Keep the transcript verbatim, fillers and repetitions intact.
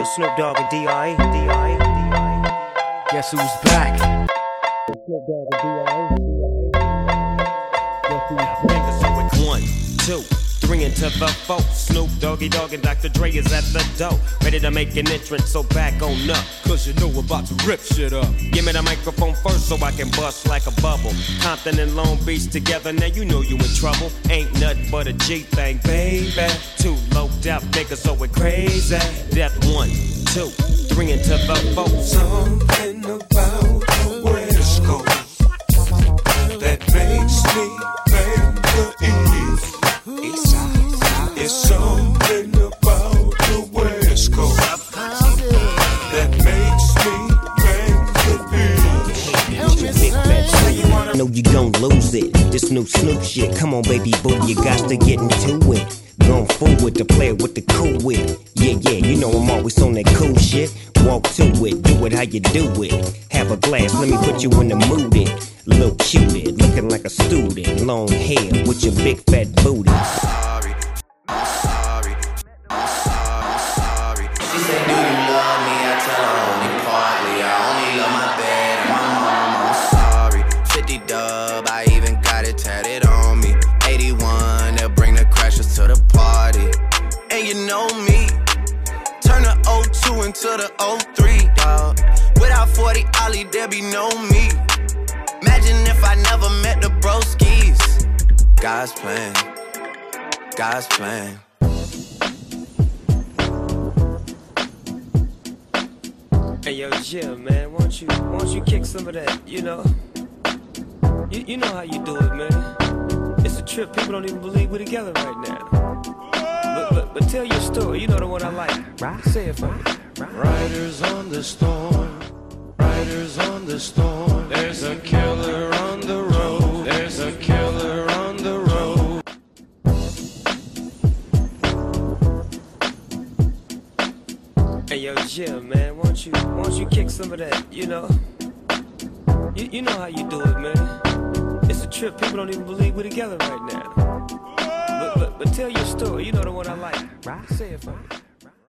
Snoop Dogg and D R E. D R E. D R E. Guess who's back? Snoop Dogg and D R E. Guess who's back? So it's one, two, three into the four. Snoop Doggy Dogg and Doctor Dre is at the door, ready to make an entrance. So back on up, Cause you know we're about to rip shit up. give me the microphone first so I can bust like a bubble. Compton and Long Beach together, now you know you in trouble. Ain't nothing but a G thing, baby. Two low death niggas, so it crazy. Death one, two, three into the four. Something about the West Coast that makes me bang the East. East side. It's something about the West Coast that makes me bang the East. Know you gon' lose it. This new Snoop shit. Come on, baby boo, you got to get into it. Going forward to play with the cool wit. Yeah, yeah, you know I'm always on that cool shit. Walk to it, do it how you do it. Have a glass, let me put you in the mood. It little cutie, looking like a student. Long hair with your big fat booty. Sorry, I'm sorry, I'm sorry, I'm sorry. She said, do you love me? I tell her only partly. I only love my bed and my mama. I'm sorry. fifty dub, I even got it tatted on me. eighty-one, they'll bring the crashers to the party. And you know me, turn the oh two into the oh three, dawg. Without forty Ollie, there be no me. Imagine if I never met the broskies. God's plan, God's plan. Hey yo, Jim, man, won't you, won't you kick some of that? You know, you, you know how you do it, man. It's a trip. People don't even believe we're together right now. But, but, but tell your story. You know the one I like. Right? Say it for me. Right? Riders on the storm, riders on the storm. There's a killer on the road, there's a killer on the road. Hey yo, Jim, man, won't you, won't you kick some of that? You know, you, you know how you do it, man. It's a trip. People don't even believe we're together right now. But, but, but tell your story. You know the one I like. Right? Say it for me.